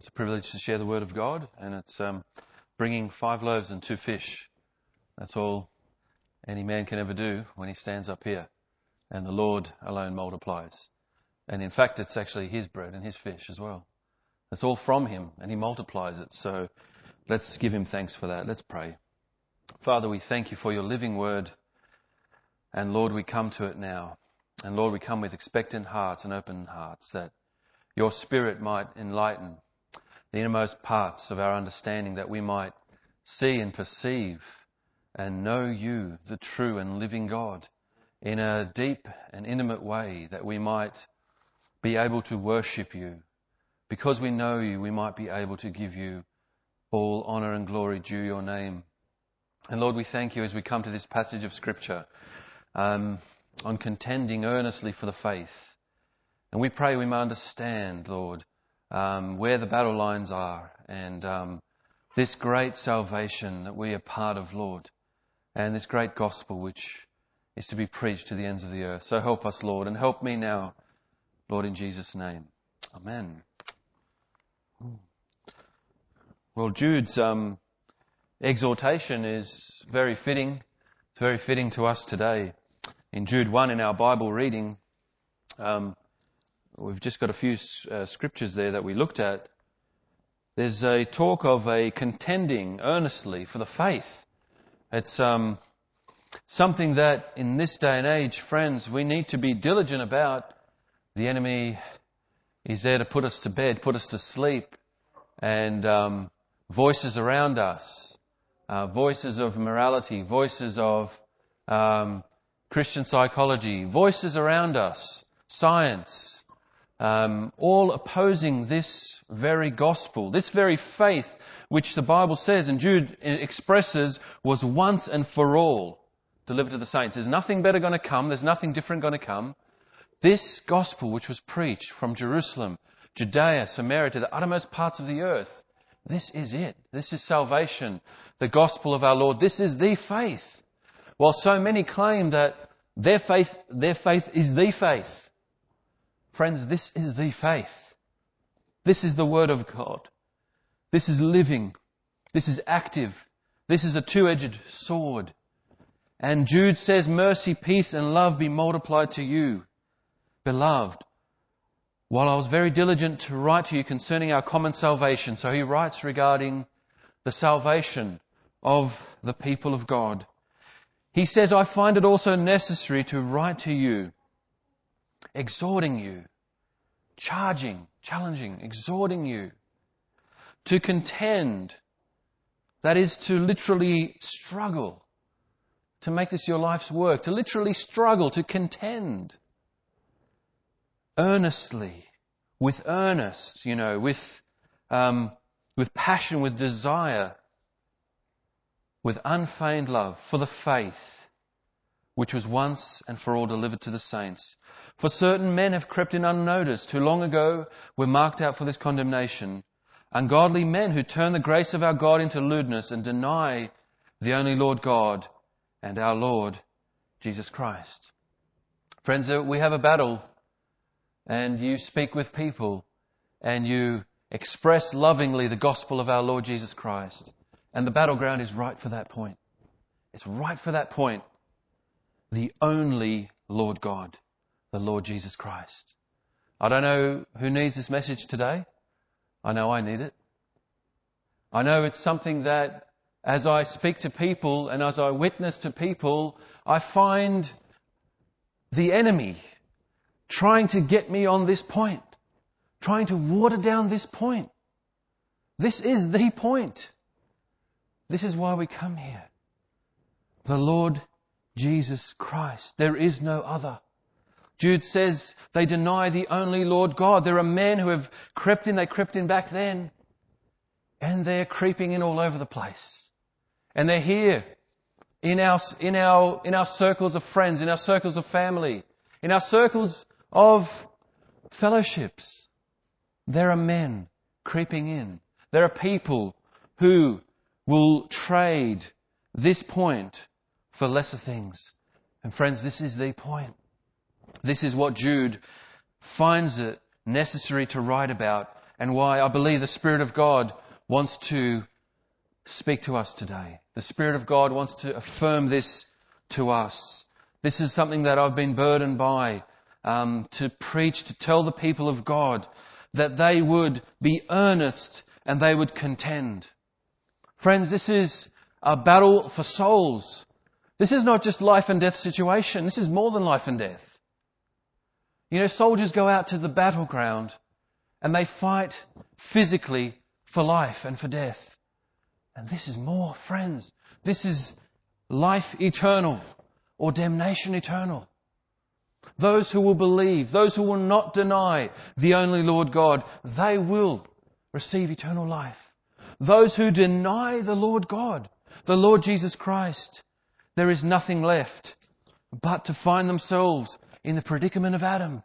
It's a privilege to share the Word of God, and it's bringing 5 loaves and 2 fish. That's all any man can ever do when he stands up here, and the Lord alone multiplies. And in fact, it's actually His bread and His fish as well. It's all from Him, and He multiplies it. So let's give Him thanks for that. Let's pray. Father, we thank You for Your living Word, and Lord, we come to it now. And Lord, we come with expectant hearts and open hearts, that Your Spirit might enlighten the innermost parts of our understanding, that we might see and perceive and know You, the true and living God, in a deep and intimate way, that we might be able to worship You. Because we know You, we might be able to give You all honour and glory due Your name. And Lord, we thank You as we come to this passage of Scripture on contending earnestly for the faith. And we pray we may understand, Lord, where the battle lines are, and this great salvation that we are part of, Lord, and this great gospel which is to be preached to the ends of the earth. So help us, Lord, and help me now, Lord, in Jesus' name. Amen. Well, Jude's exhortation is very fitting. It's very fitting to us today. In Jude 1 in our Bible reading, we've just got a few scriptures there that we looked at. There's a talk of a contending earnestly for the faith. It's something that in this day and age, friends, we need to be diligent about. The enemy is there to put us to bed, put us to sleep, and voices around us, voices of morality, voices of Christian psychology, voices around us, science, all opposing this very gospel, this very faith which the Bible says, and Jude expresses, was once and for all delivered to the saints. There's nothing better going to come. There's nothing different going to come. This gospel which was preached from Jerusalem, Judea, Samaria, to the uttermost parts of the earth, this is it. This is salvation, the gospel of our Lord. This is the faith. While so many claim that their faith is the faith. Friends, this is the faith. This is the Word of God. This is living. This is active. This is a two-edged sword. And Jude says, mercy, peace and love be multiplied to you, beloved. While I was very diligent to write to you concerning our common salvation. So he writes regarding the salvation of the people of God. He says, I find it also necessary to write to you, exhorting you, challenging, exhorting you to contend. That is to literally struggle, to make this your life's work, to literally struggle, to contend earnestly, with earnest, with passion, with desire, with unfeigned love for the faith which was once and for all delivered to the saints. For certain men have crept in unnoticed, who long ago were marked out for this condemnation, ungodly men who turn the grace of our God into lewdness and deny the only Lord God and our Lord Jesus Christ. Friends, we have a battle, and you speak with people and you express lovingly the gospel of our Lord Jesus Christ. And the battleground is right for that point. It's right for that point. The only Lord God, the Lord Jesus Christ. I don't know who needs this message today. I know I need it. I know it's something that as I speak to people and as I witness to people, I find the enemy trying to get me on this point, trying to water down this point. This is the point. This is why we come here. The Lord Jesus Christ. There is no other. Jude says they deny the only Lord God. There are men who have crept in. They crept in back then. And they're creeping in all over the place. And they're here in our circles of friends, in our circles of family, in our circles of fellowships. There are men creeping in. There are people who will trade this point for lesser things. And friends, this is the point. This is what Jude finds it necessary to write about and why I believe the Spirit of God wants to speak to us today. The Spirit of God wants to affirm this to us. This is something that I've been burdened by, to preach, to tell the people of God that they would be earnest and they would contend. Friends, this is a battle for souls. This is not just life and death situation. This is more than life and death. You know, soldiers go out to the battleground and they fight physically for life and for death. And this is more, friends. This is life eternal or damnation eternal. Those who will believe, those who will not deny the only Lord God, they will receive eternal life. Those who deny the Lord God, the Lord Jesus Christ, there is nothing left but to find themselves in the predicament of Adam,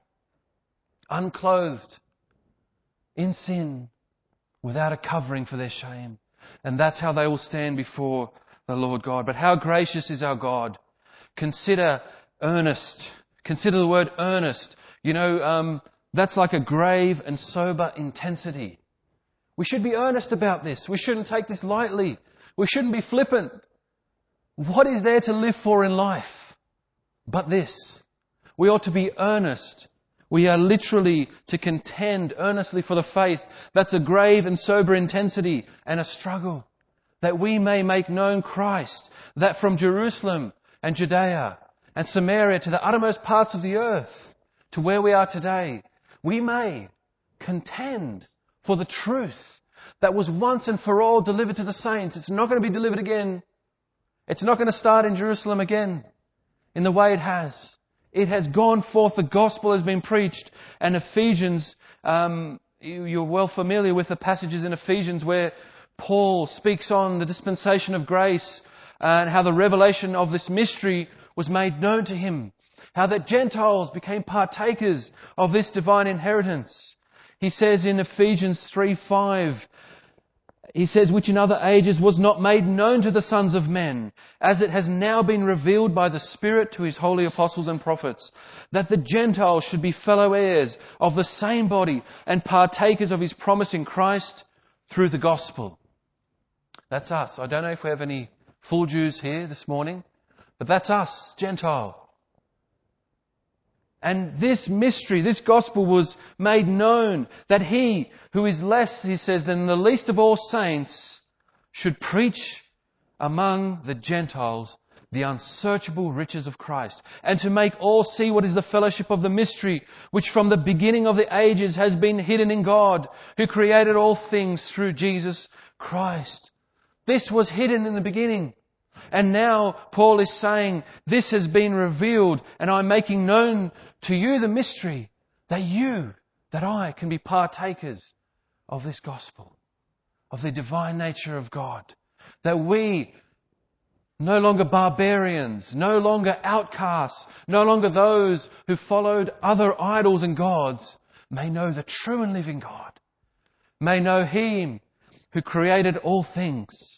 unclothed, in sin, without a covering for their shame. And that's how they will stand before the Lord God. But how gracious is our God. Consider earnest. Consider the word earnest. You know, that's like a grave and sober intensity. We should be earnest about this. We shouldn't take this lightly. We shouldn't be flippant. What is there to live for in life but this? We ought to be earnest. We are literally to contend earnestly for the faith. That's a grave and sober intensity and a struggle. That we may make known Christ. That from Jerusalem and Judea and Samaria to the uttermost parts of the earth, to where we are today, we may contend for the truth that was once and for all delivered to the saints. It's not going to be delivered again. It's not going to start in Jerusalem again in the way it has. It has gone forth. The gospel has been preached. And Ephesians, you're well familiar with the passages in Ephesians where Paul speaks on the dispensation of grace and how the revelation of this mystery was made known to him. How that Gentiles became partakers of this divine inheritance. He says in Ephesians 3:5, he says, which in other ages was not made known to the sons of men, as it has now been revealed by the Spirit to His holy apostles and prophets, that the Gentiles should be fellow heirs of the same body and partakers of His promise in Christ through the gospel. That's us. I don't know if we have any full Jews here this morning, but that's us, Gentile. And this mystery, this gospel was made known that He who is less, he says, than the least of all saints should preach among the Gentiles the unsearchable riches of Christ, and to make all see what is the fellowship of the mystery, which from the beginning of the ages has been hidden in God, who created all things through Jesus Christ. This was hidden in the beginning. And now Paul is saying, this has been revealed, and I'm making known to you the mystery that I can be partakers of this gospel, of the divine nature of God. That we, no longer barbarians, no longer outcasts, no longer those who followed other idols and gods, may know the true and living God, may know Him who created all things.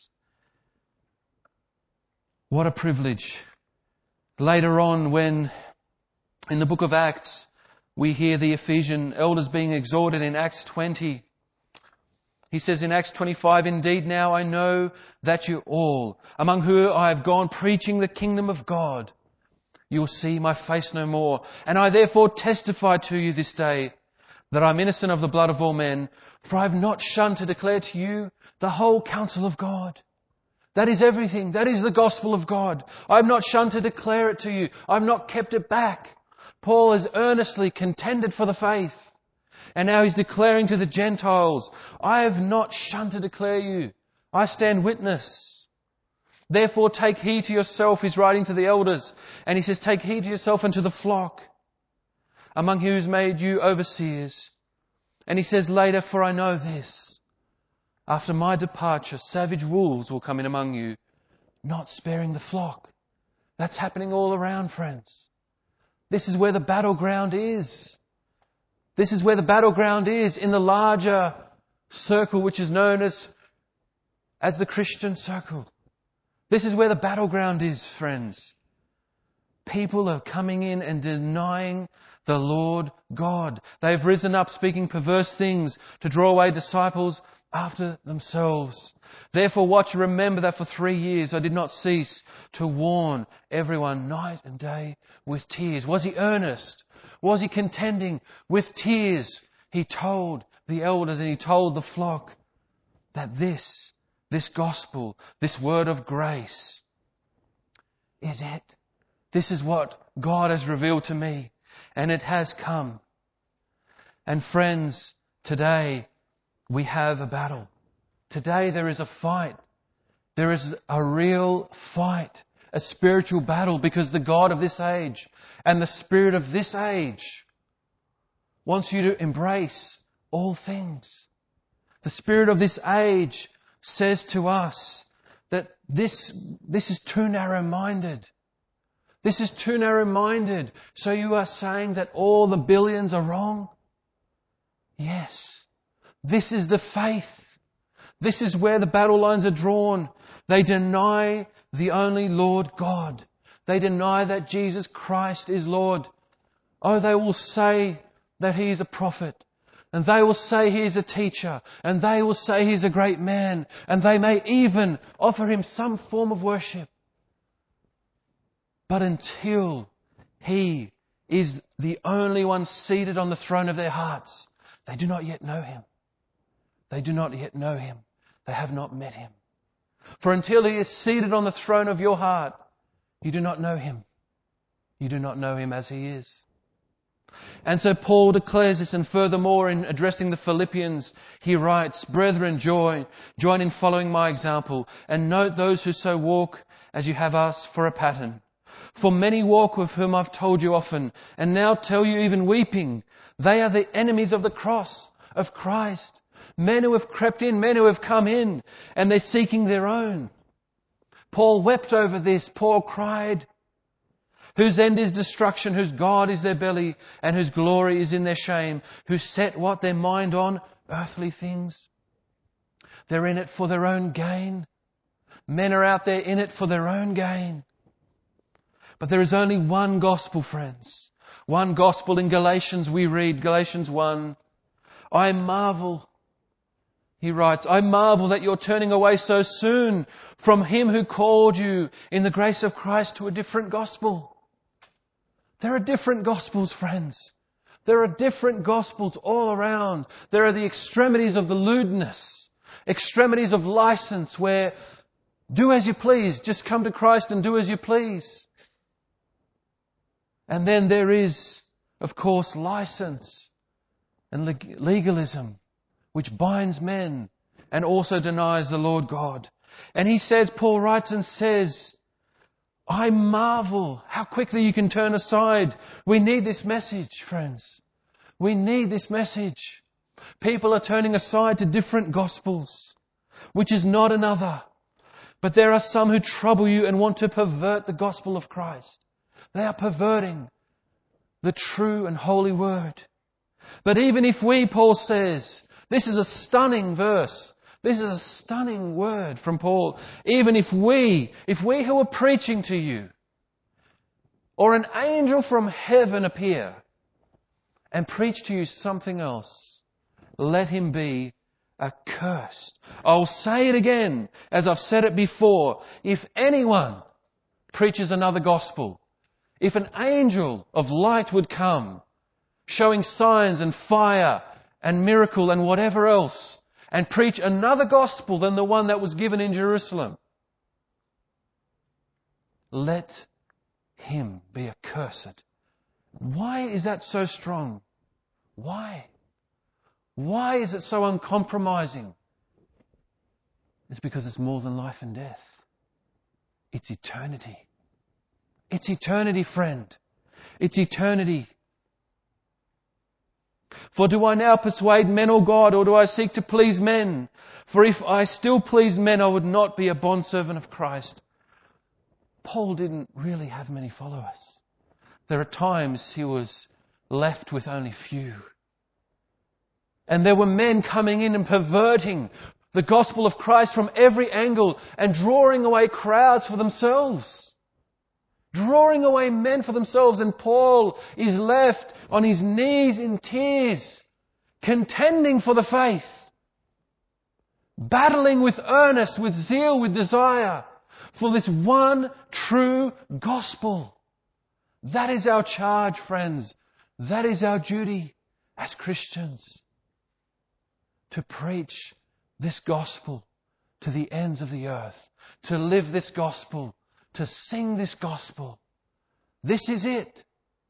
What a privilege. Later on, when in the book of Acts, we hear the Ephesian elders being exhorted in Acts 20. He says in Acts 25, indeed now I know that you all, among whom I have gone preaching the kingdom of God, you will see my face no more. And I therefore testify to you this day that I'm innocent of the blood of all men, for I have not shunned to declare to you the whole counsel of God. That is everything. That is the gospel of God. I have not shunned to declare it to you. I have not kept it back. Paul has earnestly contended for the faith. And now he's declaring to the Gentiles, I have not shunned to declare you. I stand witness. Therefore take heed to yourself, he's writing to the elders. And he says, take heed to yourself and to the flock, among whom made you overseers. And he says later, for I know this. After my departure, savage wolves will come in among you, not sparing the flock. That's happening all around, friends. This is where the battleground is. This is where the battleground is in the larger circle which is known as the Christian circle. This is where the battleground is, friends. People are coming in and denying the Lord God. They have risen up speaking perverse things to draw away disciples after themselves. Therefore watch and remember that for 3 years I did not cease to warn everyone night and day with tears. Was he earnest? Was he contending? With tears he told the elders and he told the flock that this gospel, this word of grace is it. This is what God has revealed to me, and it has come. And friends, today we have a battle. Today there is a fight. There is a real fight, a spiritual battle, because the God of this age and the spirit of this age wants you to embrace all things. The spirit of this age says to us that this is too narrow-minded. This is too narrow-minded. So you are saying that all the billions are wrong? Yes. This is the faith. This is where the battle lines are drawn. They deny the only Lord God. They deny that Jesus Christ is Lord. Oh, they will say that He is a prophet. And they will say He is a teacher. And they will say He is a great man. And they may even offer Him some form of worship. But until He is the only one seated on the throne of their hearts, they do not yet know Him. They do not yet know Him. They have not met Him. For until He is seated on the throne of your heart, you do not know Him. You do not know Him as He is. And so Paul declares this, and furthermore in addressing the Philippians, he writes, "Brethren, join in following my example, and note those who so walk as you have us for a pattern. For many walk with whom I've told you often, and now tell you even weeping, they are the enemies of the cross of Christ. Men who have crept in, men who have come in, and they're seeking their own." Paul wept over this. Paul cried, "Whose end is destruction, whose God is their belly, and whose glory is in their shame, who set what? Their mind on earthly things." They're in it for their own gain. Men are out there in it for their own gain. But there is only one gospel, friends. One gospel. In Galatians we read, Galatians 1, "I marvel," he writes, "I marvel that you're turning away so soon from Him who called you in the grace of Christ to a different gospel." There are different gospels, friends. There are different gospels all around. There are the extremities of the lewdness, extremities of license where do as you please, just come to Christ and do as you please. And then there is, of course, license and legalism, which binds men and also denies the Lord God. And he says, Paul writes and says, "I marvel how quickly you can turn aside." We need this message, friends. We need this message. People are turning aside to different gospels, which is not another. But there are some who trouble you and want to pervert the gospel of Christ. They are perverting the true and holy word. But even if we, Paul says, this is a stunning verse. This is a stunning word from Paul. Even if we who are preaching to you, or an angel from heaven appear and preach to you something else, let him be accursed. I'll say it again, as I've said it before. If anyone preaches another gospel, if an angel of light would come, showing signs and fire and miracle and whatever else, and preach another gospel than the one that was given in Jerusalem, let him be accursed. Why is that so strong? Why? Why is it so uncompromising? It's because it's more than life and death. It's eternity. It's eternity, friend. It's eternity. "For do I now persuade men or God, or do I seek to please men? For if I still pleased men, I would not be a bondservant of Christ." Paul didn't really have many followers. There are times he was left with only few. And there were men coming in and perverting the gospel of Christ from every angle and drawing away crowds for themselves. drawing away men for themselves. And Paul is left on his knees in tears, contending for the faith, battling with earnest, with zeal, with desire for this one true gospel. That is our charge, friends. That is our duty as Christians, to preach this gospel to the ends of the earth, to live this gospel, to sing this gospel. This is it.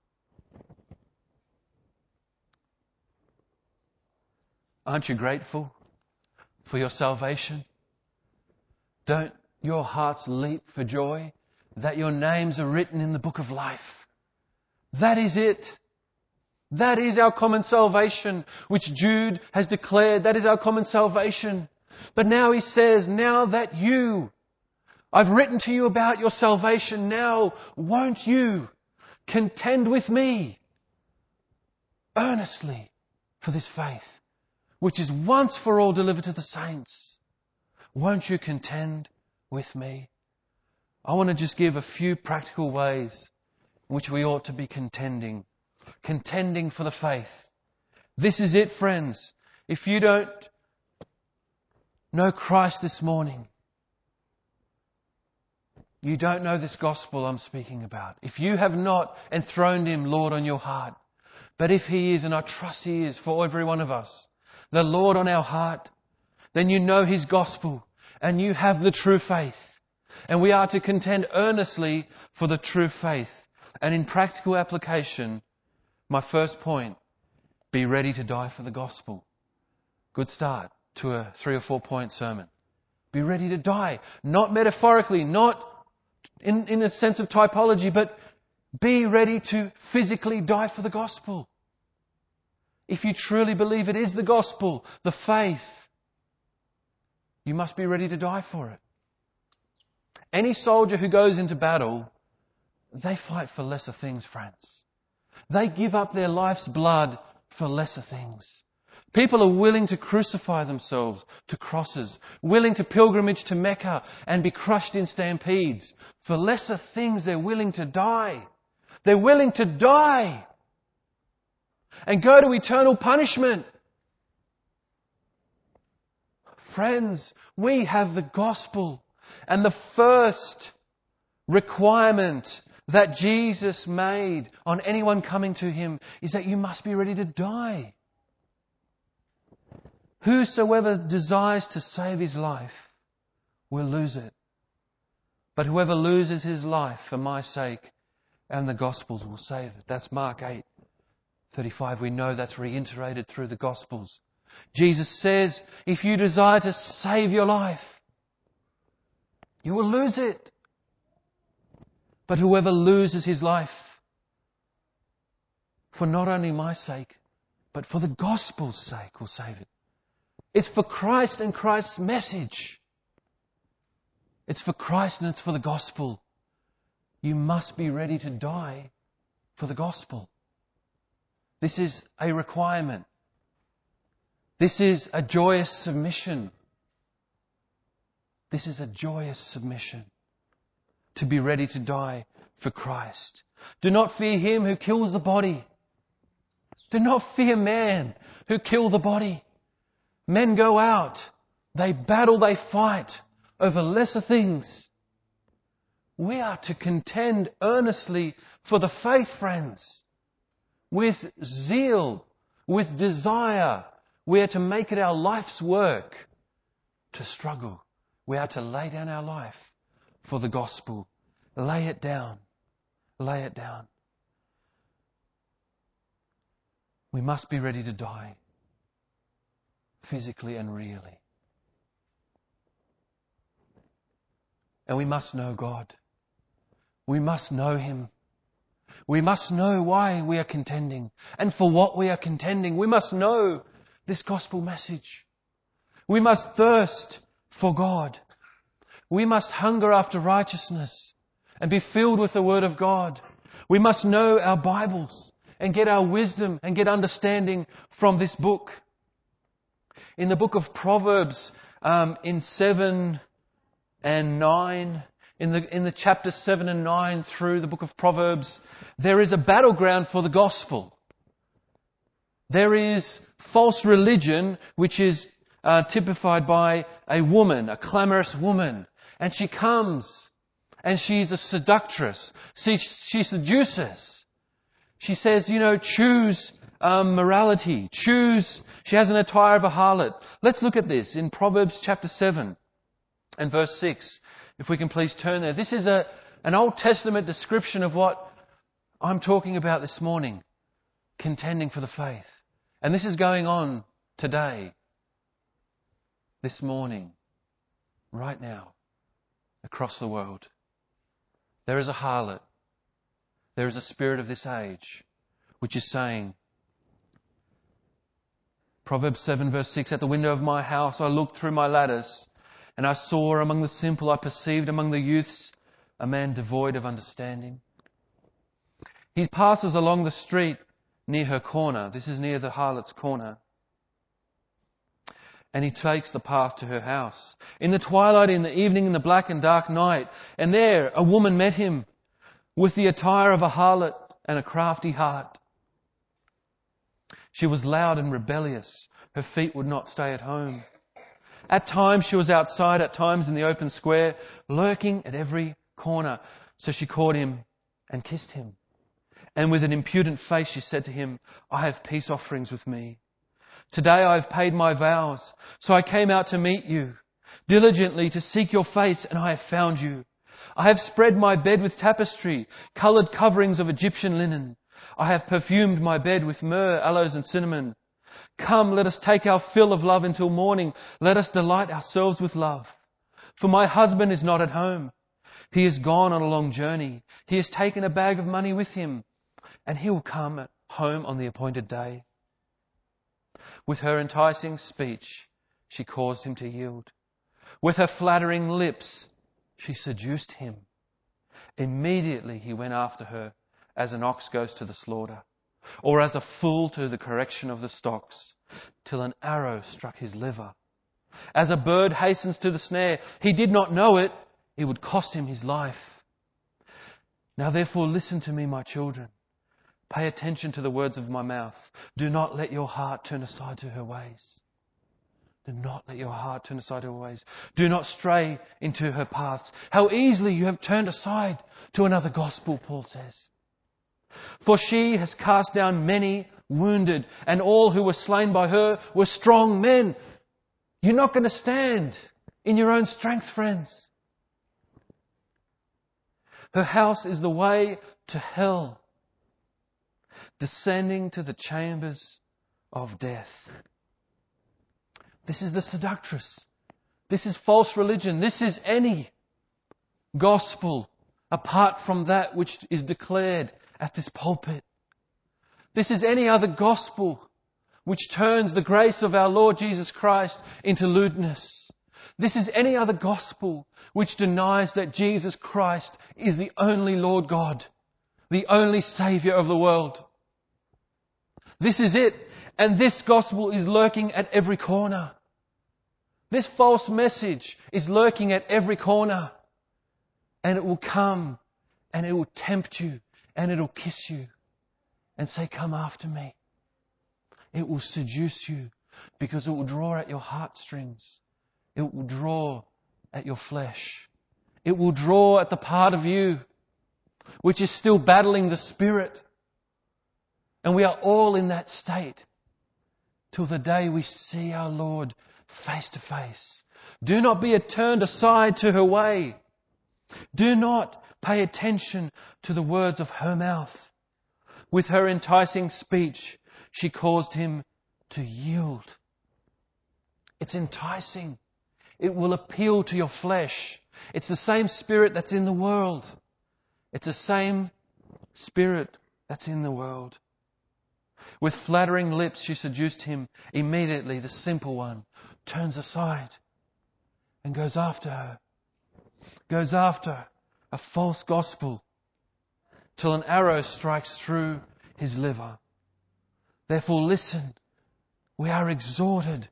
Aren't you grateful for your salvation? Don't your hearts leap for joy that your names are written in the book of life? That is it. That is our common salvation, which Jude has declared. That is our common salvation. But now he says, now that I've written to you about your salvation, now won't you contend with me earnestly for this faith, which is once for all delivered to the saints? Won't you contend with me? I want to just give a few practical ways in which we ought to be contending for the faith. This is it, friends. If you don't know Christ this morning, you don't know this gospel I'm speaking about. If you have not enthroned Him, Lord, on your heart, but if He is, and I trust He is for every one of us, the Lord on our heart, then you know His gospel and you have the true faith. And we are to contend earnestly for the true faith. And in practical application, my first point, be ready to die for the gospel. Good start to a 3 or 4 point sermon. Be ready to die. Not metaphorically, not in a sense of typology, but be ready to physically die for the gospel. If you truly believe it is the gospel, the faith, you must be ready to die for it. Any soldier who goes into battle, they fight for lesser things, friends. They give up their life's blood for lesser things. People are willing to crucify themselves to crosses, willing to pilgrimage to Mecca and be crushed in stampedes. For lesser things, they're willing to die. They're willing to die and go to eternal punishment. Friends, we have the gospel, and the first requirement that Jesus made on anyone coming to Him is that you must be ready to die. Whosoever desires to save his life will lose it. But whoever loses his life for my sake and the Gospels will save it. That's Mark 8:35. We know that's reiterated through the Gospels. Jesus says, if you desire to save your life, you will lose it. But whoever loses his life for not only my sake, but for the Gospel's sake will save it. It's for Christ and Christ's message. It's for Christ and it's for the gospel. You must be ready to die for the gospel. This is a requirement. This is a joyous submission. This is a joyous submission to be ready to die for Christ. Do not fear him who kills the body. Do not fear man who kill the body. Men go out, they battle, they fight over lesser things. We are to contend earnestly for the faith, friends, with zeal, with desire. We are to make it our life's work to struggle. We are to lay down our life for the gospel. Lay it down. Lay it down. We must be ready to die, physically and really. And we must know God. We must know Him. We must know why we are contending and for what we are contending. We must know this gospel message. We must thirst for God. We must hunger after righteousness and be filled with the Word of God. We must know our Bibles and get our wisdom and get understanding from this book. In the book of Proverbs, in 7 and 9, in the chapter 7 and 9 through the book of Proverbs, there is a battleground for the gospel. There is false religion, which is typified by a woman, a clamorous woman. And she comes, and she's a seductress. She seduces. She says, choose morality. Choose. She has an attire of a harlot. Let's look at this in Proverbs chapter 7 and verse 6. If we can please turn there. This is an Old Testament description of what I'm talking about this morning. Contending for the faith. And this is going on today. This morning. Right now. Across the world. There is a harlot. There is a spirit of this age. Which is saying, Proverbs 7 verse 6, at the window of my house I looked through my lattice, and I saw among the simple, I perceived among the youths a man devoid of understanding. He passes along the street near her corner. This is near the harlot's corner. And he takes the path to her house. In the twilight, in the evening, in the black and dark night. And there a woman met him with the attire of a harlot and a crafty heart. She was loud and rebellious. Her feet would not stay at home. At times she was outside, at times in the open square, lurking at every corner. So she caught him and kissed him. And with an impudent face she said to him, I have peace offerings with me. Today I have paid my vows, so I came out to meet you, diligently to seek your face, and I have found you. I have spread my bed with tapestry, coloured coverings of Egyptian linen. I have perfumed my bed with myrrh, aloes and cinnamon. Come, let us take our fill of love until morning. Let us delight ourselves with love. For my husband is not at home. He is gone on a long journey. He has taken a bag of money with him, and he will come home on the appointed day. With her enticing speech, she caused him to yield. With her flattering lips, she seduced him. Immediately he went after her as an ox goes to the slaughter, or as a fool to the correction of the stocks, till an arrow struck his liver. As a bird hastens to the snare, he did not know it, it would cost him his life. Now therefore listen to me, my children. Pay attention to the words of my mouth. Do not let your heart turn aside to her ways. Do not let your heart turn aside to her ways. Do not stray into her paths. How easily you have turned aside to another gospel, Paul says. For she has cast down many wounded, and all who were slain by her were strong men. You're not going to stand in your own strength, friends. Her house is the way to hell, descending to the chambers of death. This is the seductress. This is false religion. This is any gospel apart from that which is declared at this pulpit. This is any other gospel which turns the grace of our Lord Jesus Christ into lewdness. This is any other gospel which denies that Jesus Christ is the only Lord God, the only Saviour of the world. This is it. And this gospel is lurking at every corner. This false message is lurking at every corner. And it will come and it will tempt you and it will kiss you and say, come after me. It will seduce you because it will draw at your heartstrings. It will draw at your flesh. It will draw at the part of you which is still battling the Spirit. And we are all in that state till the day we see our Lord face to face. Do not be turned aside to her way. Do not pay attention to the words of her mouth. With her enticing speech, she caused him to yield. It's enticing. It will appeal to your flesh. It's the same spirit that's in the world. It's the same spirit that's in the world. With flattering lips she seduced him. Immediately the simple one turns aside and goes after her. Goes after a false gospel till an arrow strikes through his liver. Therefore listen, we are exhorted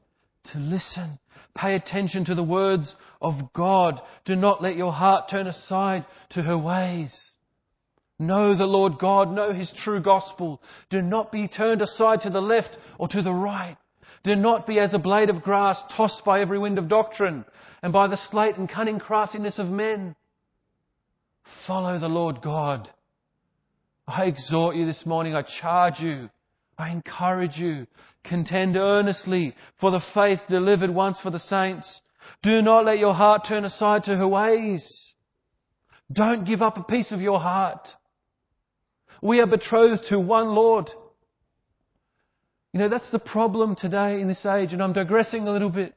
to listen. Pay attention to the words of God. Do not let your heart turn aside to her ways. Know the Lord God. Know His true gospel. Do not be turned aside to the left or to the right. Do not be as a blade of grass tossed by every wind of doctrine and by the sleight and cunning craftiness of men. Follow the Lord God. I exhort you this morning. I charge you. I encourage you. Contend earnestly for the faith delivered once for the saints. Do not let your heart turn aside to her ways. Don't give up a piece of your heart. We are betrothed to one Lord. You know, that's the problem today in this age, and I'm digressing a little bit.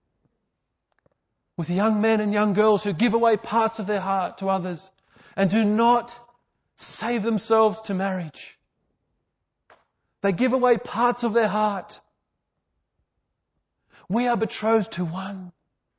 With young men and young girls who give away parts of their heart to others and do not save themselves to marriage. They give away parts of their heart. We are betrothed to one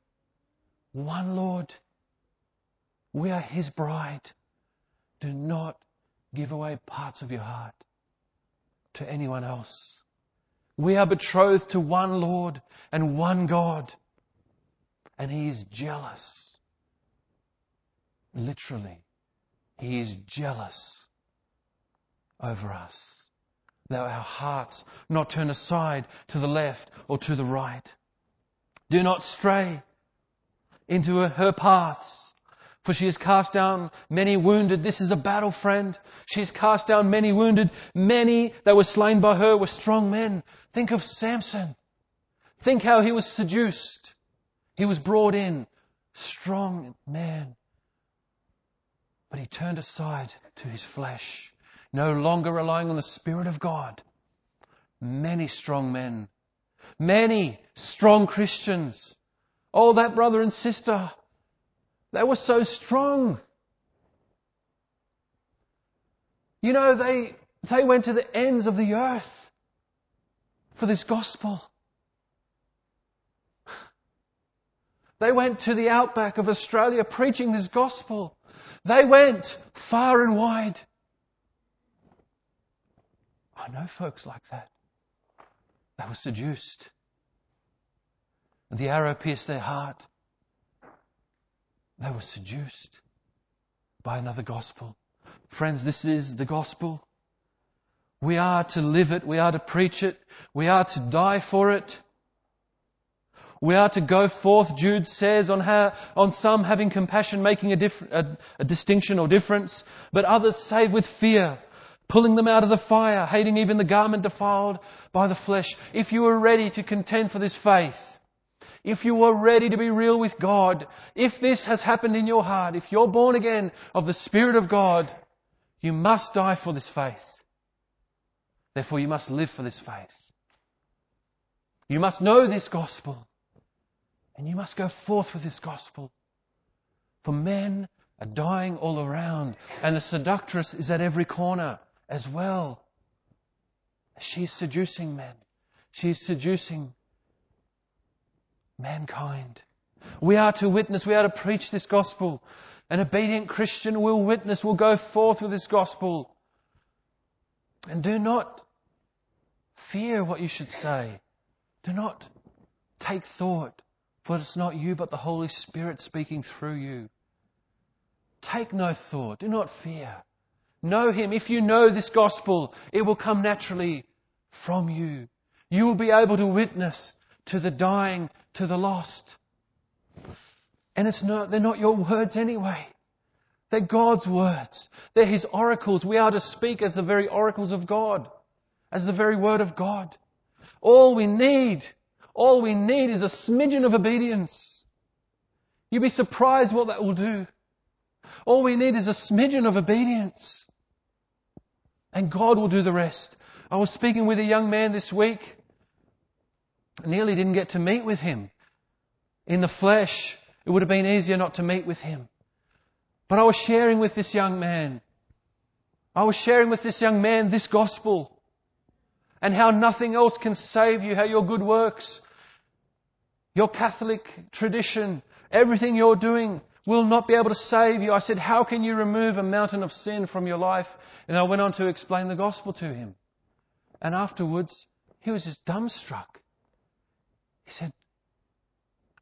Lord. We are His bride. Do not give away parts of your heart to anyone else. We are betrothed to one Lord and one God. And He is jealous. Literally, He is jealous over us. That our hearts not turn aside to the left or to the right. Do not stray into her paths, for she has cast down many wounded. This is a battle, friend. She has cast down many wounded. Many that were slain by her were strong men. Think of Samson. Think how he was seduced. He was brought in, strong man. But he turned aside to his flesh, no longer relying on the Spirit of God. Many strong men, many strong Christians. Oh, that brother and sister, they were so strong. You know, they went to the ends of the earth for this gospel. They went to the outback of Australia preaching this gospel. They went far and wide. I know folks like that. They were seduced. The arrow pierced their heart. They were seduced by another gospel. Friends, this is the gospel. We are to live it. We are to preach it. We are to die for it. We are to go forth, Jude says, on some having compassion, making a distinction or difference, but others save with fear, pulling them out of the fire, hating even the garment defiled by the flesh. If you are ready to contend for this faith, if you are ready to be real with God, if this has happened in your heart, if you're born again of the Spirit of God, you must die for this faith. Therefore, you must live for this faith. You must know this gospel. And you must go forth with this gospel. For men are dying all around. And the seductress is at every corner as well. She is seducing men. She is seducing mankind. We are to witness. We are to preach this gospel. An obedient Christian will witness, will go forth with this gospel. And do not fear what you should say. Do not take thought. For it's not you, but the Holy Spirit speaking through you. Take no thought. Do not fear. Know Him. If you know this gospel, it will come naturally from you. You will be able to witness to the dying, to the lost. And they're not your words anyway. They're God's words. They're His oracles. We are to speak as the very oracles of God, as the very word of God. All we need is a smidgen of obedience. You'd be surprised what that will do. All we need is a smidgen of obedience. And God will do the rest. I was speaking with a young man this week. I nearly didn't get to meet with him. In the flesh, it would have been easier not to meet with him. But I was sharing with this young man. This gospel. And how nothing else can save you. How your good works, your Catholic tradition, everything you're doing will not be able to save you. I said, how can you remove a mountain of sin from your life? And I went on to explain the gospel to him. And afterwards, he was just dumbstruck. He said,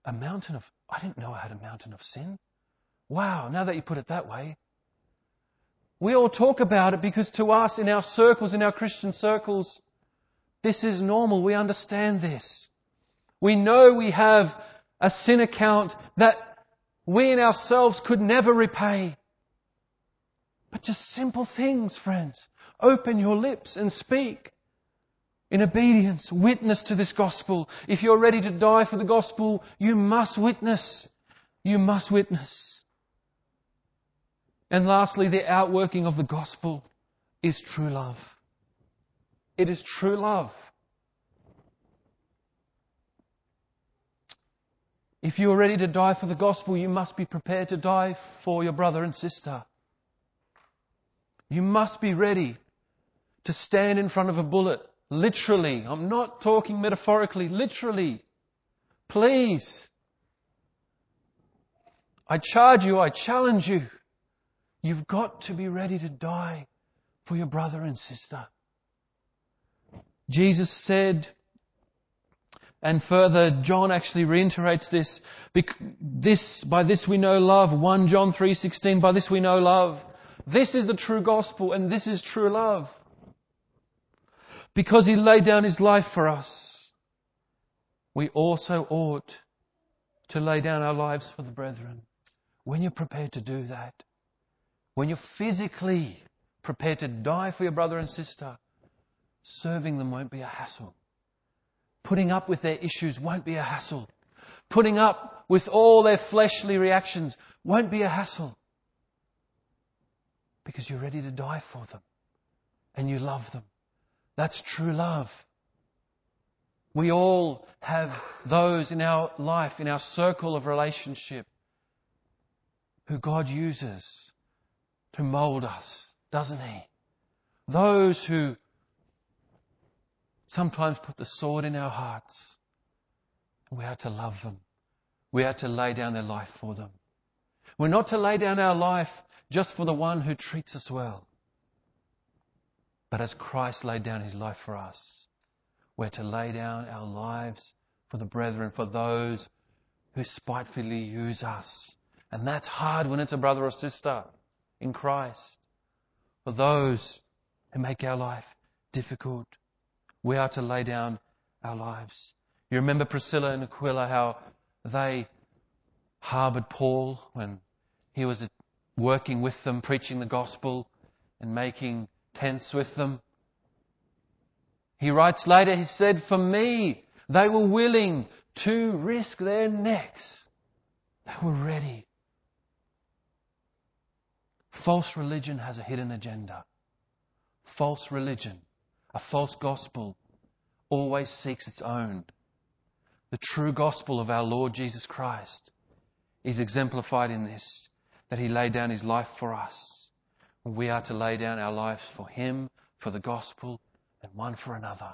A mountain of... I didn't know I had a mountain of sin. Wow, now that you put it that way. We all talk about it because to us, in our circles, in our Christian circles, this is normal. We understand this. We know we have a sin account that we in ourselves could never repay. But just simple things, friends. Open your lips and speak. In obedience, witness to this gospel. If you're ready to die for the gospel, you must witness. You must witness. And lastly, the outworking of the gospel is true love. It is true love. If you are ready to die for the gospel, you must be prepared to die for your brother and sister. You must be ready to stand in front of a bullet. Literally. I'm not talking metaphorically. Literally. Please. I charge you, I challenge you. You've got to be ready to die for your brother and sister. Jesus said, and further, John actually reiterates this. By this we know love. 1 John 3:16. By this we know love. This is the true gospel, and this is true love. Because He laid down His life for us, we also ought to lay down our lives for the brethren. When you're prepared to do that, when you're physically prepared to die for your brother and sister, serving them won't be a hassle. Putting up with their issues won't be a hassle. Putting up with all their fleshly reactions won't be a hassle. Because you're ready to die for them. And you love them. That's true love. We all have those in our life, in our circle of relationship, who God uses to mould us, doesn't He? Those who sometimes put the sword in our hearts. We are to love them. We are to lay down their life for them. We're not to lay down our life just for the one who treats us well. But as Christ laid down His life for us, we're to lay down our lives for the brethren, for those who spitefully use us. And that's hard when it's a brother or sister in Christ. For those who make our life difficult, we are to lay down our lives. You remember Priscilla and Aquila, how they harboured Paul when he was working with them, preaching the gospel and making tents with them. He writes later, he said, for me, they were willing to risk their necks. They were ready. False religion has a hidden agenda. False religion, a false gospel, always seeks its own. The true gospel of our Lord Jesus Christ is exemplified in this, that He laid down His life for us. We are to lay down our lives for Him, for the gospel, and one for another.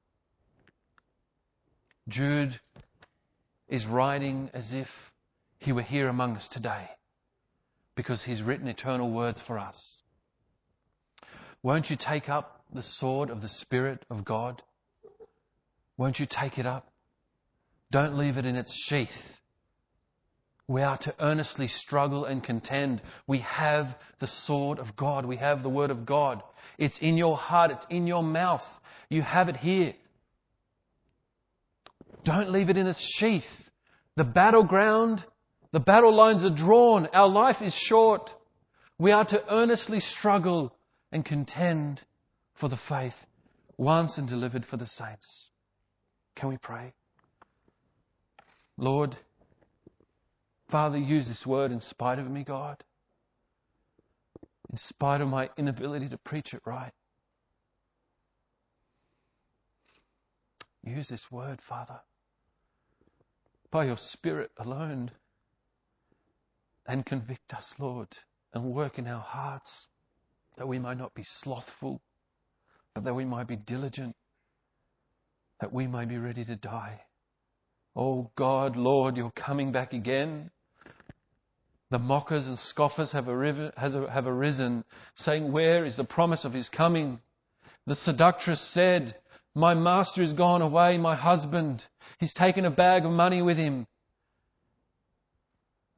Jude is writing as if he were here among us today, because he's written eternal words for us. Won't you take up the sword of the Spirit of God? Won't you take it up? Don't leave it in its sheath. We are to earnestly struggle and contend. We have the sword of God. We have the Word of God. It's in your heart. It's in your mouth. You have it here. Don't leave it in its sheath. The battleground, the battle lines are drawn. Our life is short. We are to earnestly struggle and contend for the faith once and delivered for the saints. Can we pray? Lord, Father, use this word in spite of me, God. In spite of my inability to preach it right. Use this word, Father, by your Spirit alone, and convict us, Lord, and work in our hearts, that we might not be slothful, but that we might be diligent, that we may be ready to die. Oh God, Lord, you're coming back again. The mockers and scoffers have arisen, saying, where is the promise of His coming? The seductress said, my master is gone away, my husband. He's taken a bag of money with him.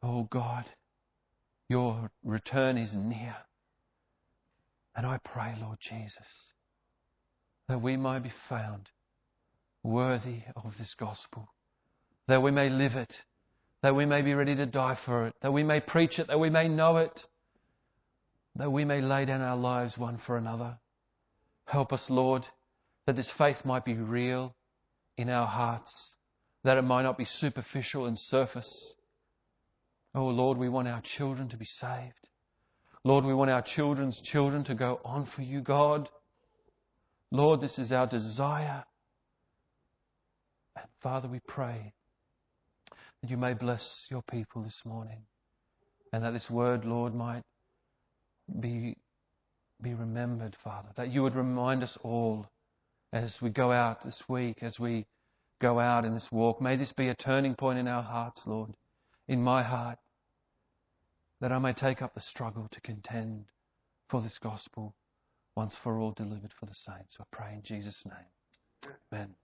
Oh God, your return is near. And I pray, Lord Jesus, that we might be found worthy of this gospel, that we may live it, that we may be ready to die for it, that we may preach it, that we may know it, that we may lay down our lives one for another. Help us, Lord, that this faith might be real in our hearts, that it might not be superficial and surface. Oh Lord, we want our children to be saved. Lord, we want our children's children to go on for you, God. Lord, this is our desire. And Father, we pray that you may bless your people this morning, and that this word, Lord, might be remembered, Father, that you would remind us all as we go out this week, as we go out in this walk. May this be a turning point in our hearts, Lord, in my heart, that I may take up the struggle to contend for this gospel once for all delivered for the saints. I pray in Jesus' name. Amen.